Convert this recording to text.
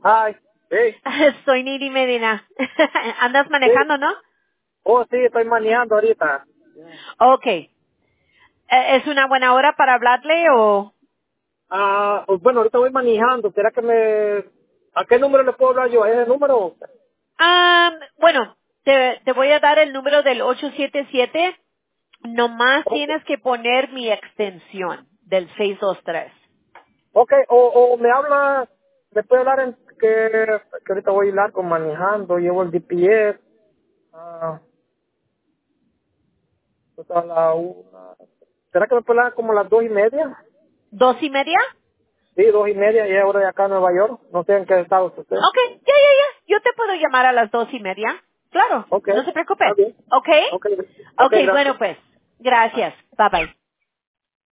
Ay, sí, Soy Niri Medina. Andas sí. manejando, ¿no? Oh, sí, estoy manejando ahorita. Okay. ¿Es una buena hora para hablarle o...? Pues bueno, ahorita voy manejando. ¿Será que ¿A qué número le puedo hablar yo? ¿A ese número? Bueno, te voy a dar el número del 877. Nomás Ok, tienes que poner mi extensión del 623. o me puede hablar que ahorita voy largo manejando, llevo el GPS. Ah, pues a la una. ¿Será que me puede hablar como a las 2:30? ¿2:30? Sí, 2:30, y es hora de acá en Nueva York. No sé en qué estado está usted. Okay, ya. Yo te puedo llamar a las 2:30. Claro, Ok, no se preocupe. está bien. Okay? Ok, ok, Okay, gracias. bueno pues. Gracias. Bye bye.